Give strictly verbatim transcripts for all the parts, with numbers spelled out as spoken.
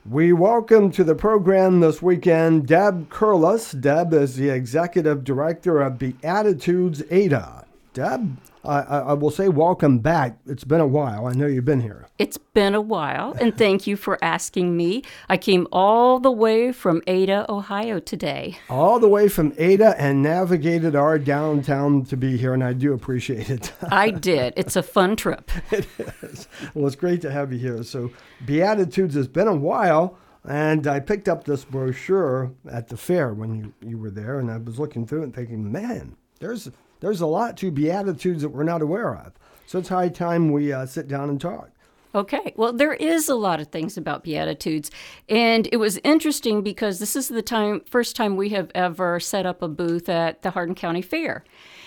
We welcome to the program this weekend Deb Curlis. Deb is the Executive Director of Beatitudes Ada. Deb, I, I, I will say welcome back. It's been a while. I know you've been here. It's been a while, and thank you for asking me. I came all the way from Ada, Ohio today. All the way from Ada and navigated our downtown to be here, and I do appreciate it. I did. It's a fun trip. It is. Well, it's great to have you here. So Beatitudes has been a while, and I picked up this brochure at the fair when you, you were there, and I was looking through it and thinking, man, there's there's a lot to Beatitudes that we're not aware of. So it's high time we uh, sit down and talk. Okay. Well, there is a lot of things about Beatitudes, and it was interesting because this is the time, first time we have ever set up a booth at the Hardin County Fair.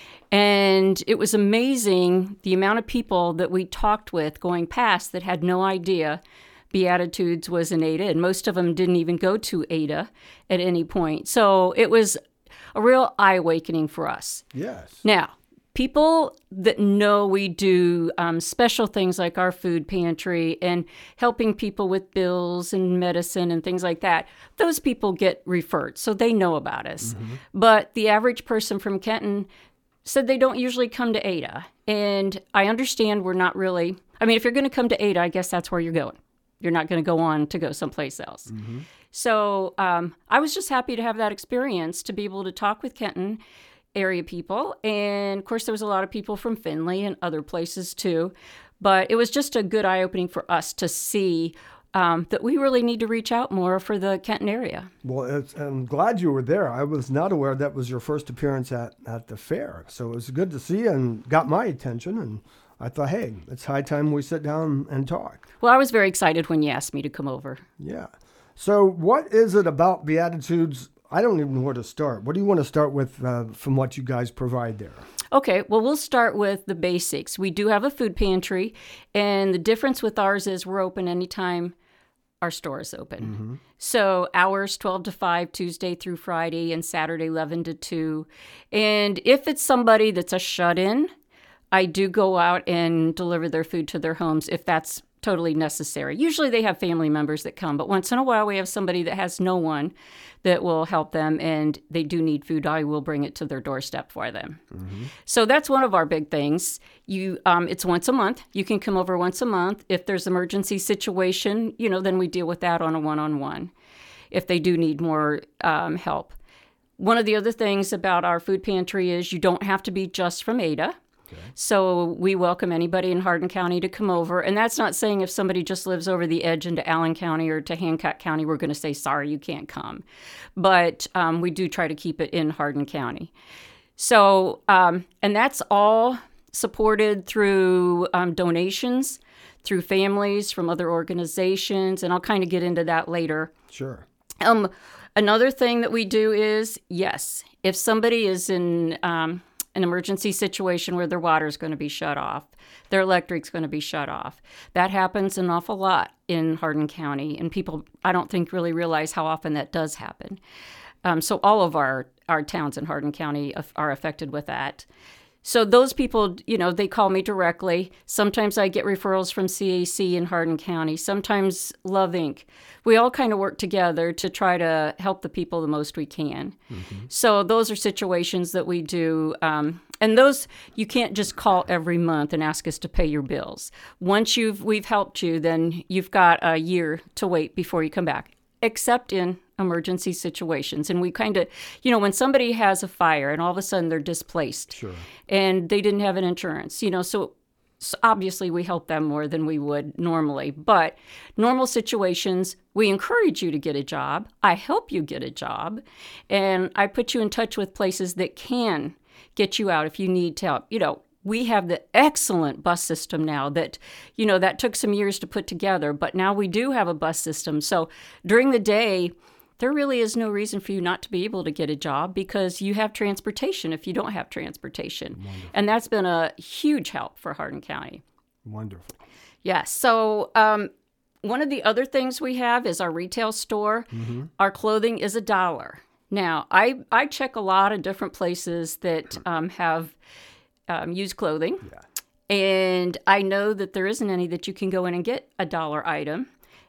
And it was amazing the amount of people that we talked with going past that had no idea Beatitudes was in Ada, and most of them didn't even go to Ada at any point. So it was a real eye-awakening for us. Yes. Now, people that know we do um, special things like our food pantry and helping people with bills and medicine and things like that, those people get referred, so they know about us. Mm-hmm. But the average person from Kenton said they don't usually come to Ada. And I understand we're not really, I mean, if you're going to come to Ada, I guess that's where you're going. You're not going to go on to go someplace else. Mm-hmm. So um, I was just happy to have that experience, to be able to talk with Kenton area people. And of course, there was a lot of people from Findlay and other places too. But it was just a good eye-opening for us to see um, that we really need to reach out more for the Kenton area. Well, it's, I'm glad you were there. I was not aware that was your first appearance at, at the fair. So it was good to see you and got my attention. And I thought, hey, it's high time we sit down and talk. Well, I was very excited when you asked me to come over. Yeah. So what is it about Beatitudes? I don't even know where to start. What do you want to start with uh, from what you guys provide there? Okay, well, we'll start with the basics. We do have a food pantry, and the difference with ours is we're open anytime our store is open. Mm-hmm. So hours twelve to five, Tuesday through Friday, and Saturday eleven to two. And if it's somebody that's a shut-in, I do go out and deliver their food to their homes if that's totally necessary. Usually they have family members that come, but once in a while we have somebody that has no one that will help them and they do need food. I will bring it to their doorstep for them. Mm-hmm. So that's one of our big things. You, um, it's once a month. You can come over once a month. If there's emergency situation, you know, then we deal with that on a one-on-one if they do need more um, help. One of the other things about our food pantry is you don't have to be just from Ada. Okay. So we welcome anybody in Hardin County to come over. And that's not saying if somebody just lives over the edge into Allen County or to Hancock County, we're going to say, sorry, you can't come. But um, we do try to keep it in Hardin County. So, um, and that's all supported through um, donations, through families from other organizations. And I'll kind of get into that later. Sure. Um, another thing that we do is, yes, if somebody is in Um, an emergency situation where their water is going to be shut off, their electric's going to be shut off. That happens an awful lot in Hardin County, and people, I don't think, really realize how often that does happen. Um, so all of our, our towns in Hardin County are affected with that. So those people, you know, they call me directly. Sometimes I get referrals from C A C in Hardin County, sometimes Love Incorporated. We all kind of work together to try to help the people the most we can. Mm-hmm. So those are situations that we do. Um, and those, you can't just call every month and ask us to pay your bills. Once you've we've helped you, then you've got a year to wait before you come back, except in emergency situations. And we kind of, you know, when somebody has a fire and all of a sudden they're displaced, sure, and they didn't have an insurance, you know, so, so obviously we help them more than we would normally. But normal situations, we encourage you to get a job. I help you get a job. And I put you in touch with places that can get you out if you need help. You know, we have the excellent bus system now that, you know, that took some years to put together, but now we do have a bus system. So during the day, there really is no reason for you not to be able to get a job because you have transportation if you don't have transportation. Wonderful. And that's been a huge help for Hardin County. Wonderful. Yeah. So um, one of the other things we have is our retail store. Mm-hmm. Our clothing is a dollar. Now, I, I check a lot of different places that um, have um, used clothing. Yeah. And I know that there isn't any that you can go in and get a dollar item.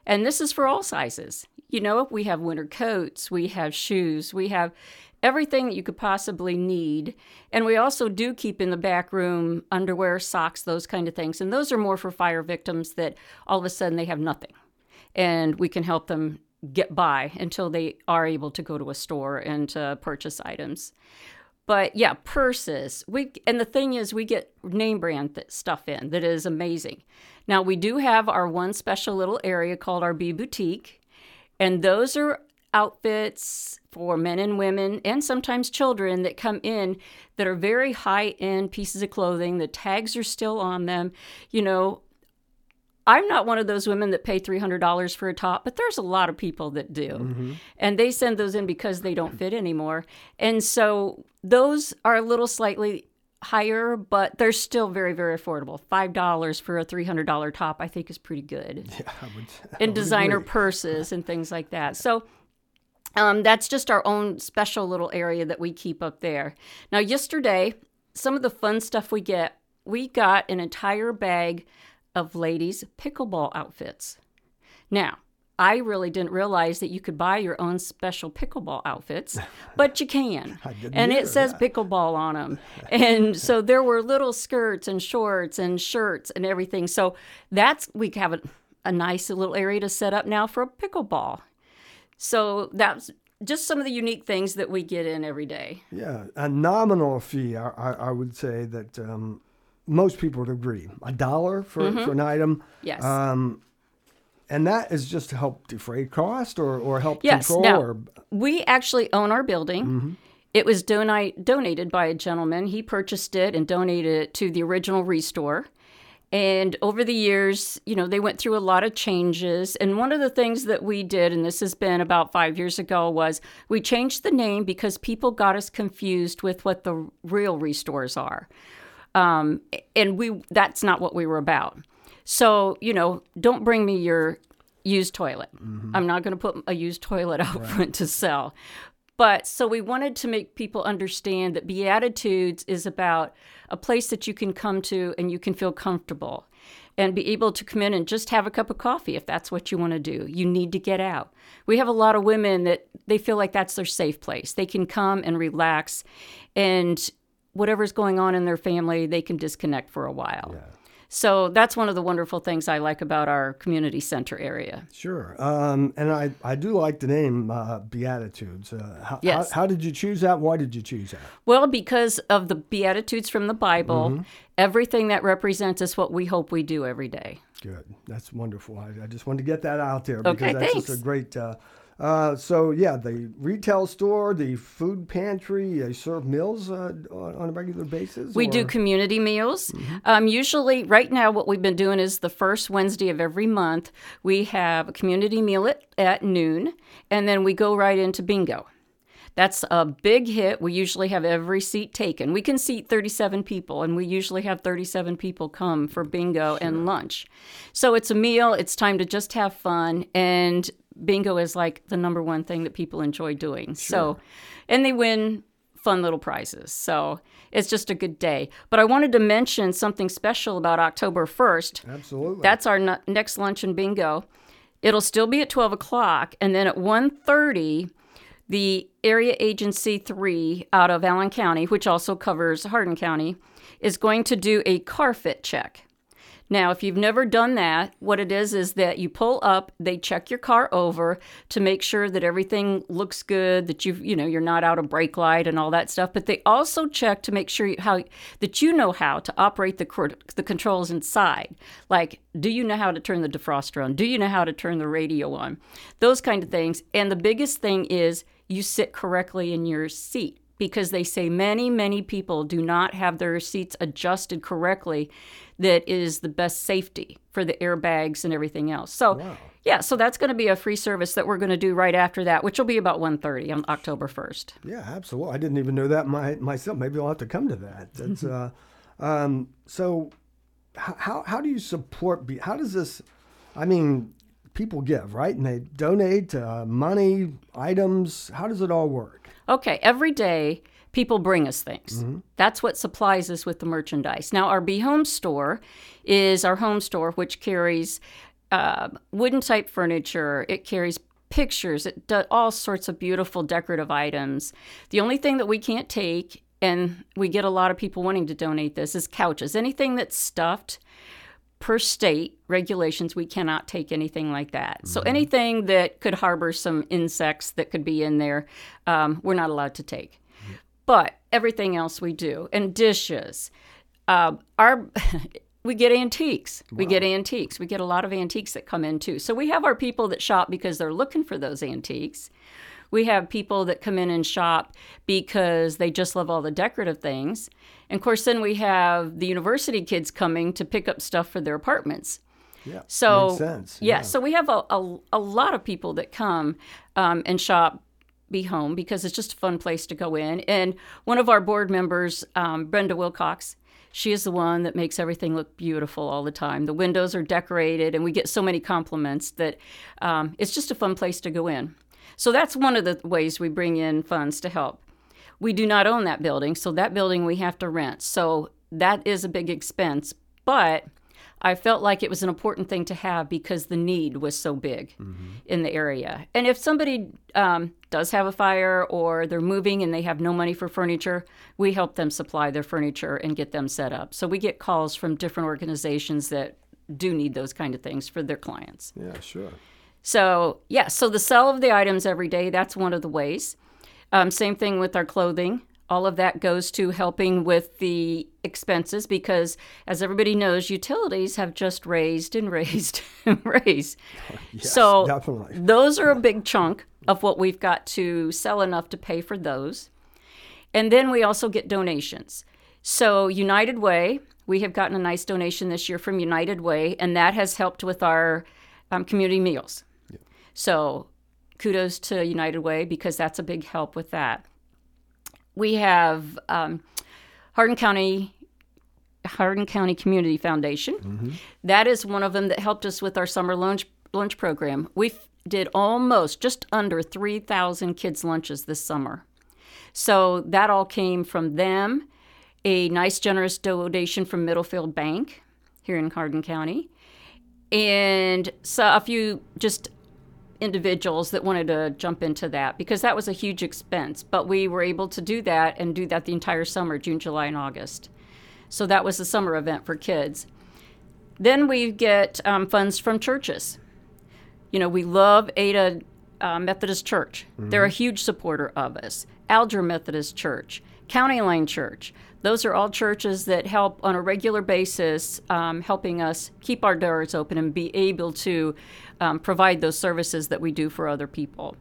And this is for all sizes. You know, we have winter coats, we have shoes, we have everything that you could possibly need. And we also do keep in the back room underwear, socks, those kind of things. And those are more for fire victims that all of a sudden they have nothing. And we can help them get by until they are able to go to a store and uh, purchase items. But yeah, purses. We and the thing is, we get name brand th- stuff in that is amazing. Now, we do have our one special little area called our Bee Boutique. And those are outfits for men and women and sometimes children that come in that are very high-end pieces of clothing. The tags are still on them. You know, I'm not one of those women that pay three hundred dollars for a top, but there's a lot of people that do. Mm-hmm. And they send those in because they don't fit anymore. And so those are a little slightly higher, but they're still very, very affordable. five dollars for a three hundred dollars top, I think, is pretty good. Yeah, I would, I and would designer agree. purses and things like that. So um, that's just our own special little area that we keep up there. Now, yesterday, some of the fun stuff we get, we got an entire bag of ladies' pickleball outfits. Now, I really didn't realize that you could buy your own special pickleball outfits, but you can. I didn't And either, it says yeah. pickleball on them. And so there were little skirts and shorts and shirts and everything. So that's, we have a, a nice little area to set up now for a pickleball. So that's just some of the unique things that we get in every day. Yeah, a nominal fee, I, I, I would say that um, most people would agree. A dollar for, Mm-hmm. for an item. Yes. Um, and that is just to help defray cost or, or help Yes. control? Now, or, we actually own our building. Mm-hmm. It was donate, donated by a gentleman. He purchased it and donated it to the original Restore. And over the years, you know, they went through a lot of changes. And one of the things that we did, and this has been about five years ago, was we changed the name because people got us confused with what the real Restores are. Um, and we that's not what we were about. So, you know, don't bring me your used toilet. Mm-hmm. I'm not going to put a used toilet out right. front to sell. But so we wanted to make people understand that Beatitudes is about a place that you can come to and you can feel comfortable and be able to come in and just have a cup of coffee if that's what you want to do. You need to get out. We have a lot of women that they feel like that's their safe place. They can come and relax, and whatever's going on in their family, they can disconnect for a while. Yeah. So that's one of the wonderful things I like about our community center area. Sure. Um, and I, I do like the name uh, Beatitudes. Uh, how, yes. how, how did you choose that? Why did you choose that? Well, because of the Beatitudes from the Bible, mm-hmm. everything that represents is what we hope we do every day. Good. That's wonderful. I, I just wanted to get that out there because okay, that's thanks. just a great... Uh, Uh, so, yeah, the retail store, the food pantry, they serve meals uh, on, on a regular basis? We or? do community meals. Mm-hmm. Um, usually, right now, what we've been doing is the first Wednesday of every month, we have a community meal at, at noon, and then we go right into bingo. That's a big hit. We usually have every seat taken. We can seat thirty-seven people, and we usually have thirty-seven people come for bingo sure. and lunch. So it's a meal. It's time to just have fun, and bingo is like the number one thing that people enjoy doing. Sure. So, and they win fun little prizes. So it's just a good day. But I wanted to mention something special about October first. Absolutely. That's our n- next lunch and bingo. It'll still be at twelve o'clock. And then at one thirty, the Area Agency three out of Allen County, which also covers Hardin County, is going to do a car fit check. Now, if you've never done that, what it is is that you pull up, they check your car over to make sure that everything looks good, that you've, you know, you're not out of brake light and all that stuff. But they also check to make sure you, how that you know how to operate the the controls inside. Like, do you know how to turn the defroster on? Do you know how to turn the radio on? Those kind of things. And the biggest thing is you sit correctly in your seat, because they say many, many people do not have their seats adjusted correctly. That is the best safety for the airbags and everything else. So, wow. yeah, so that's going to be a free service that we're going to do right after that, which will be about one thirty on October first. Yeah, absolutely. I didn't even know that my, myself. Maybe I'll have to come to that. That's, uh, um, so how how do you support, how does this, I mean, people give, right? And they donate uh, money, items. How does it all work? Okay, every day people bring us things. Mm-hmm. That's what supplies us with the merchandise. Now, our Be Home store is our home store, which carries uh, wooden type furniture. It carries pictures. It does all sorts of beautiful decorative items. The only thing that we can't take, and we get a lot of people wanting to donate this, is couches. Anything that's stuffed, per state regulations, we cannot take anything like that. Mm-hmm. So anything that could harbor some insects that could be in there, um, we're not allowed to take. Mm-hmm. But everything else we do. And dishes. Uh, our we get antiques. Wow. We get antiques. We get a lot of antiques that come in too. So we have our people that shop because they're looking for those antiques. We have people that come in and shop because they just love all the decorative things. And of course, then we have the university kids coming to pick up stuff for their apartments. Yeah, so, makes sense. Yeah, yeah. so we have a, a, a lot of people that come um, and shop Be Home because it's just a fun place to go in. And one of our board members, um, Brenda Wilcox, she is the one that makes everything look beautiful all the time. The windows are decorated, and we get so many compliments that um, it's just a fun place to go in. So that's one of the ways we bring in funds to help. We do not own that building, so that building we have to rent. So that is a big expense, but I felt like it was an important thing to have because the need was so big mm-hmm. in the area. And if somebody um, does have a fire or they're moving and they have no money for furniture, we help them supply their furniture and get them set up. So we get calls from different organizations that do need those kind of things for their clients. Yeah, sure. So, yeah, so the sale of the items every day, that's one of the ways. Um, same thing with our clothing. All of that goes to helping with the expenses because, as everybody knows, utilities have just raised and raised and raised. Yes, so definitely. Those are a big chunk of what we've got to sell enough to pay for those. And then we also get donations. So United Way, we have gotten a nice donation this year from United Way, and that has helped with our um, community meals. So kudos to United Way because that's a big help with that. We have um, Hardin County Hardin County Community Foundation. Mm-hmm. That is one of them that helped us with our summer lunch lunch program. We did almost just under three thousand kids' lunches this summer. So that all came from them. A nice generous donation from Middlefield Bank here in Hardin County. And so a few just individuals that wanted to jump into that because that was a huge expense. But we were able to do that and do that the entire summer, June, July, and August. So that was the summer event for kids. Then we get um, funds from churches. You know, we love Ada uh, Methodist Church. Mm-hmm. They're a huge supporter of us. Alger Methodist Church, County Line Church. Those are all churches that help on a regular basis, um, helping us keep our doors open and be able to um, provide those services that we do for other people.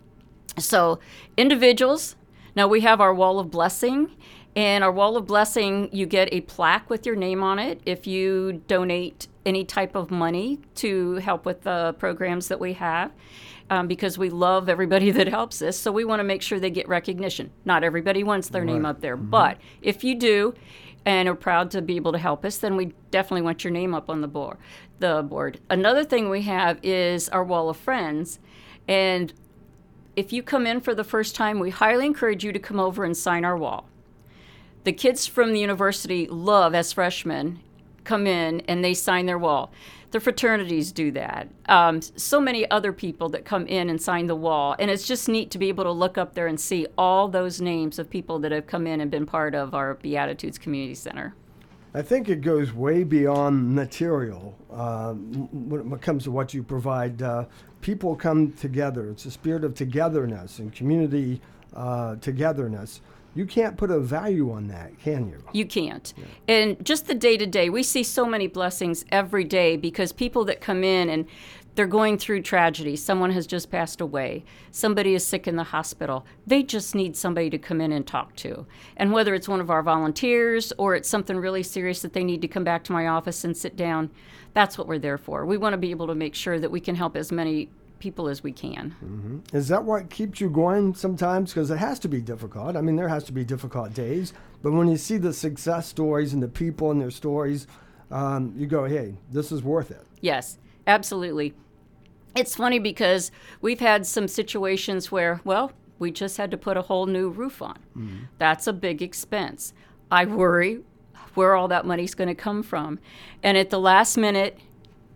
So individuals, now we have our Wall of Blessing. And our Wall of Blessing, you get a plaque with your name on it if you donate any type of money to help with the programs that we have. Um, because we love everybody that helps us, so we want to make sure they get recognition. Not everybody wants their right. name up there, mm-hmm. but if you do and are proud to be able to help us, then we definitely want your name up on the board. The board. Another thing we have is our Wall of Friends, and if you come in for the first time, we highly encourage you to come over and sign our wall. The kids from the university love, as freshmen, come in and they sign their wall. The fraternities do that. Um, so many other people that come in and sign the wall. And it's just neat to be able to look up there and see all those names of people that have come in and been part of our Beatitudes Community Center. I think it goes way beyond material um, when it comes to what you provide. Uh, people come together. It's a spirit of togetherness and community uh, togetherness. You can't put a value on that, can you? You can't. Yeah. And just the day-to-day, we see so many blessings every day because people that come in and they're going through tragedy. Someone has just passed away. Somebody is sick in the hospital. They just need somebody to come in and talk to. And whether it's one of our volunteers or it's something really serious that they need to come back to my office and sit down, that's what we're there for. We want to be able to make sure that we can help as many people as we can. Mm-hmm. Is that what keeps you going sometimes? Because it has to be difficult. I mean, there has to be difficult days. But when you see the success stories and the people and their stories, um, you go, hey, this is worth it. Yes, absolutely. It's funny because we've had some situations where, well, we just had to put a whole new roof on. Mm-hmm. That's a big expense. I worry where all that money's going to come from. And at the last minute,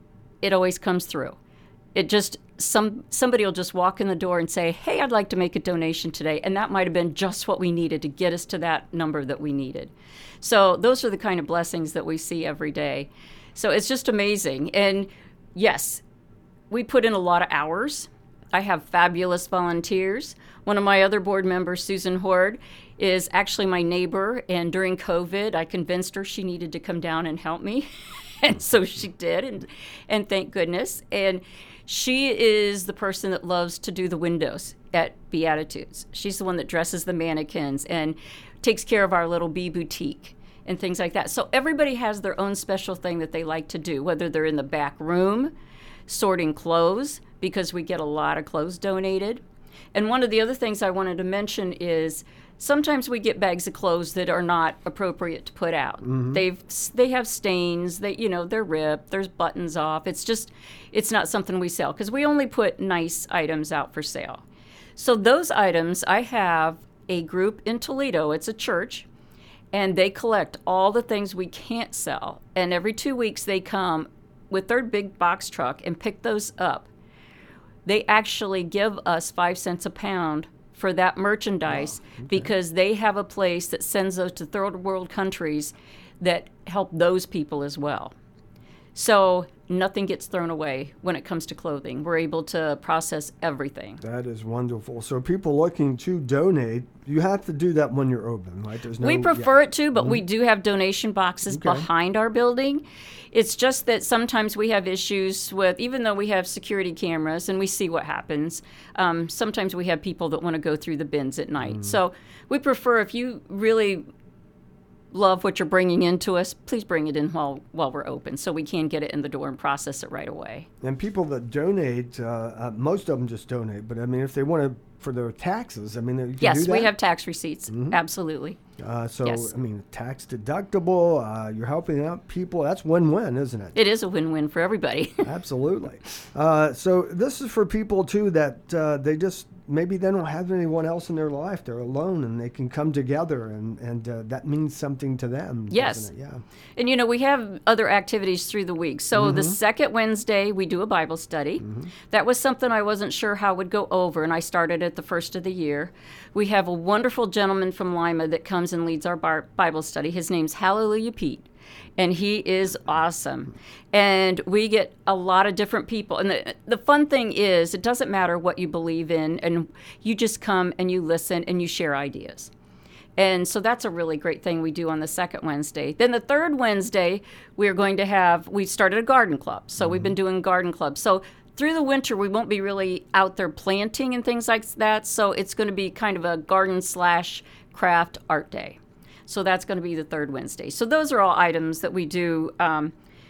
it always comes through. It just, some somebody will just walk in the door and say, hey, I'd like to make a donation today. And that might have been just what we needed to get us to that number that we needed. So those are the kind of blessings that we see every day. So it's just amazing. And yes, we put in a lot of hours. I have fabulous volunteers. One of my other board members, Susan Horde, is actually my neighbor. And during COVID, I convinced her she needed to come down and help me. And so she did. And, and thank goodness. And she is the person that loves to do the windows at Beatitudes. She's the one that dresses the mannequins and takes care of our little bee boutique and things like that. So everybody has their own special thing that they like to do, whether they're in the back room, sorting clothes, because we get a lot of clothes donated. And one of the other things I wanted to mention is sometimes we get bags of clothes that are not appropriate to put out. Mm-hmm. They've they have stains. They you know they're ripped. There's buttons off. It's just it's not something we sell because we only put nice items out for sale. So those items, I have a group in Toledo. It's a church, and they collect all the things we can't sell. And every two weeks they come with their big box truck and pick those up. They actually give us five cents a pound for that merchandise. Wow. Okay. Because they have a place that sends those to third world countries that help those people as well. So nothing gets thrown away when it comes to clothing. We're able to process everything. That is wonderful. So people looking to donate, you have to do that when you're open, right? There's no, we prefer yeah. it to, but mm-hmm. we do have donation boxes okay. behind our building. It's just that sometimes we have issues with, even though we have security cameras and we see what happens, um, sometimes we have people that want to go through the bins at night. Mm. So we prefer, if you really love what you're bringing into us, please bring it in while while we're open so we can get it in the door and process it right away. And people that donate, uh, uh, most of them just donate, but I mean, if they want to, for their taxes, I mean, you can yes, do that? we have tax receipts, mm-hmm. absolutely. Uh, so, yes. I mean, tax deductible, uh, you're helping out people, that's win-win, isn't it? It is a win-win for everybody. Absolutely. Uh, so this is for people, too, that uh, they just, maybe they don't have anyone else in their life. They're alone, and they can come together, and, and uh, that means something to them. Yes. Doesn't it? Yeah. And, you know, we have other activities through the week. So mm-hmm. the second Wednesday, we do a Bible study. Mm-hmm. That was something I wasn't sure how would go over, and I started at the first of the year. We have a wonderful gentleman from Lima that comes and leads our bar- Bible study. His name's Hallelujah Pete. And he is awesome. And we get a lot of different people. And the, the fun thing is, it doesn't matter what you believe in, and you just come and you listen and you share ideas. And so that's a really great thing we do on the second Wednesday. Then the third Wednesday, we're going to have, we started a garden club. So mm-hmm. we've been doing garden clubs. So through the winter, we won't be really out there planting and things like that. So it's going to be kind of a garden slash craft art day. So that's going to be the third Wednesday. So those are all items that we do um,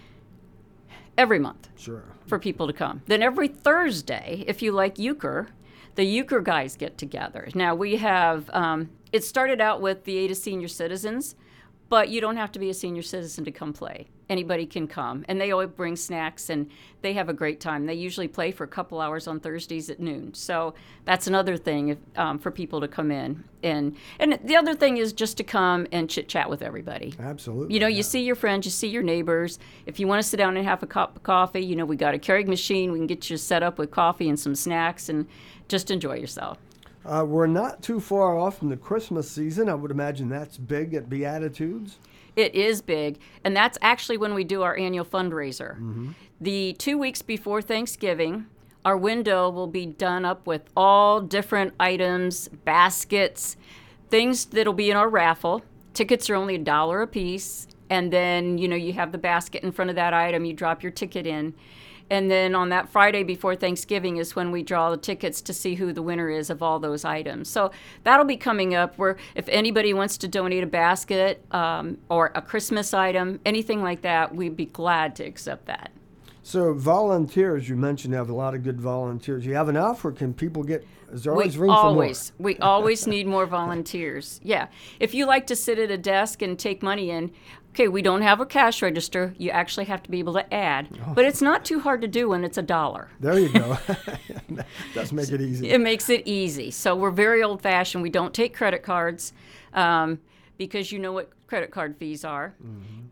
every month sure. for people to come. Then every Thursday, if you like euchre, the euchre guys get together. Now we have, um, it started out with the Ada Senior Citizens, but you don't have to be a senior citizen to come play. Anybody can come. And they always bring snacks, and they have a great time. They usually play for a couple hours on Thursdays at noon. So that's another thing if, um, for people to come in. And and the other thing is just to come and chit-chat with everybody. Absolutely. You know, yeah. you see your friends, you see your neighbors. If you want to sit down and have a cup of coffee, you know, we got a Keurig machine. We can get you set up with coffee and some snacks and just enjoy yourself. Uh, we're not too far off from the Christmas season. I would imagine that's big at Beatitudes. It is big, and that's actually when we do our annual fundraiser. Mm-hmm. The two weeks before Thanksgiving, our window will be done up with all different items, baskets, things that'll be in our raffle. Tickets are only a dollar a piece, and then, you know, you have the basket in front of that item, you drop your ticket in. And then on that Friday before Thanksgiving is when we draw the tickets to see who the winner is of all those items. So that'll be coming up where if anybody wants to donate a basket um, or a Christmas item, anything like that, we'd be glad to accept that. So volunteers, you mentioned you have a lot of good volunteers. You have enough, or can people get, is there always we room always, for more? We always need more volunteers. Yeah. If you like to sit at a desk and take money in, okay, we don't have a cash register. You actually have to be able to add. Oh. But it's not too hard to do when it's a dollar. There you go. That does make it easy. It makes it easy. So we're very old-fashioned. We don't take credit cards um, because you know what credit card fees are. Mm-hmm.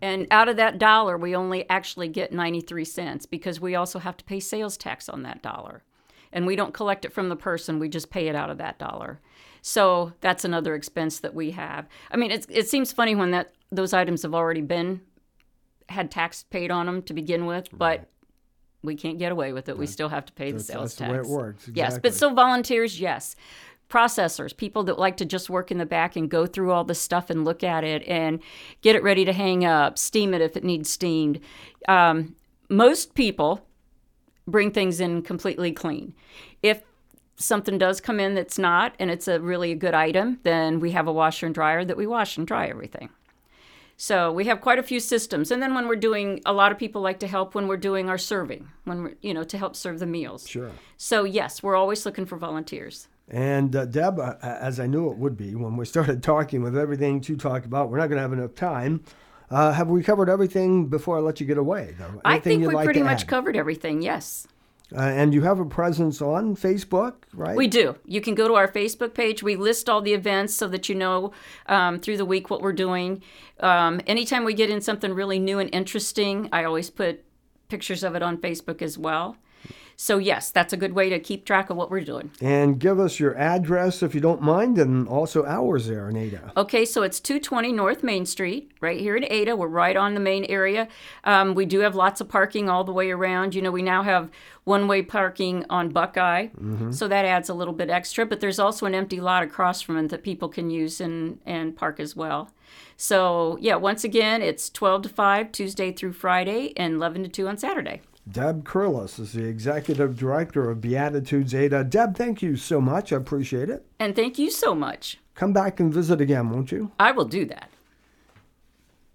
And out of that dollar, we only actually get ninety-three cents because we also have to pay sales tax on that dollar. And we don't collect it from the person, we just pay it out of that dollar. So that's another expense that we have. I mean, it's, it seems funny when that those items have already been, had tax paid on them to begin with, but right. we can't get away with it. We still have to pay that's, the sales that's tax. That's the way it works. Exactly. Yes, but so volunteers, yes. Processors, people that like to just work in the back and go through all the stuff and look at it and get it ready to hang up, steam it if it needs steamed. Um, most people bring things in completely clean. If something does come in that's not, and it's a really a good item, then we have a washer and dryer that we wash and dry everything. So we have quite a few systems. And then when we're doing, a lot of people like to help when we're doing our serving, when we're, you know, to help serve the meals. Sure. So yes, we're always looking for volunteers. And uh, Deb, uh, as I knew it would be, when we started talking with everything to talk about, we're not going to have enough time. Uh, have we covered everything before I let you get away, though? I think we like pretty much covered everything, yes. Uh, and you have a presence on Facebook, right? We do. You can go to our Facebook page. We list all the events so that you know um, through the week what we're doing. Um, anytime we get in something really new and interesting, I always put pictures of it on Facebook as well. So, yes, that's a good way to keep track of what we're doing. And give us your address, if you don't mind, and also hours there in Ada. Okay, so it's two twenty North Main Street, right here in Ada. We're right on the main area. Um, we do have lots of parking all the way around. You know, we now have one-way parking on Buckeye, mm-hmm. so that adds a little bit extra. But there's also an empty lot across from it that people can use and, and park as well. So, yeah, once again, it's twelve to five, Tuesday through Friday, and eleven to two on Saturday. Deb Curlis is the Executive Director of Beatitudes Ada. Deb, thank you so much. I appreciate it. And thank you so much. Come back and visit again, won't you? I will do that.